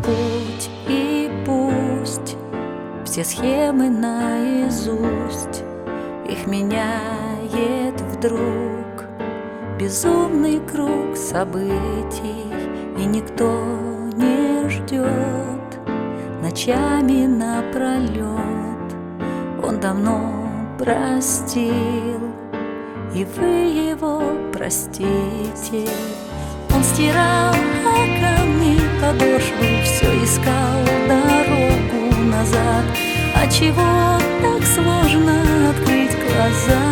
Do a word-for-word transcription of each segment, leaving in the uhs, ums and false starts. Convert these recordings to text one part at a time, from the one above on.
путь, и пусть все схемы наизусть их меняет вдруг безумный круг событий, и никто не ждет ночами напролет. Он давно простил, и вы его простите. Он стирал камни подошвы, все искал дорогу назад. А чего так сложно открыть глаза?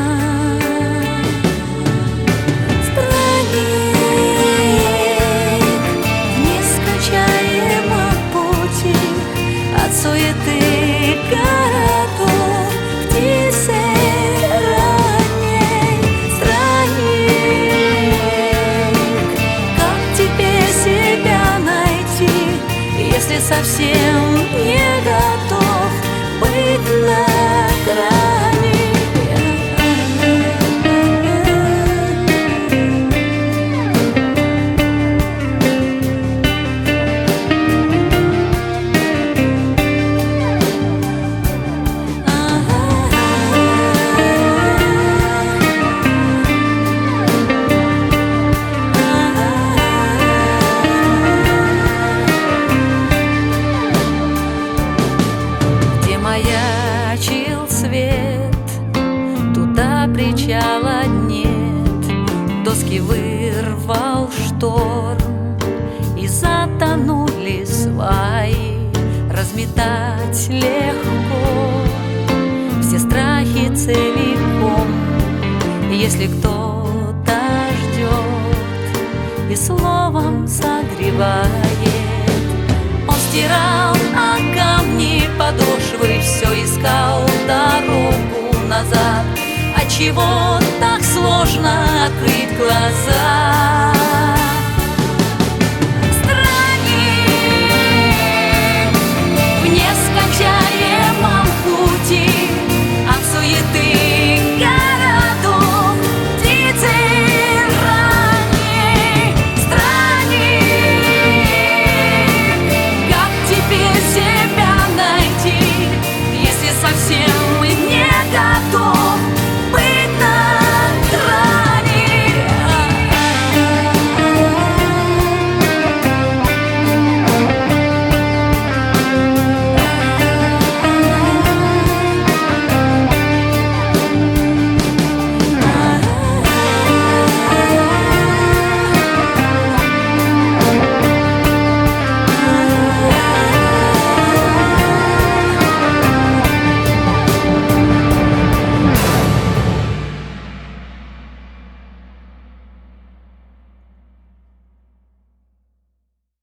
Странник в нескончаемом пути от суеты городов к тисе ранней. Странник, как теперь себя найти, если совсем не готов быть на грани? Маячил свет, туда причала нет. Доски вырвал шторм, и затонули сваи. Разметать легко все страхи целиком, если кто-то ждет и словом согревает. Он стирал о камни подошвы, все искал дорогу назад. А чего так сложно открыть глаза?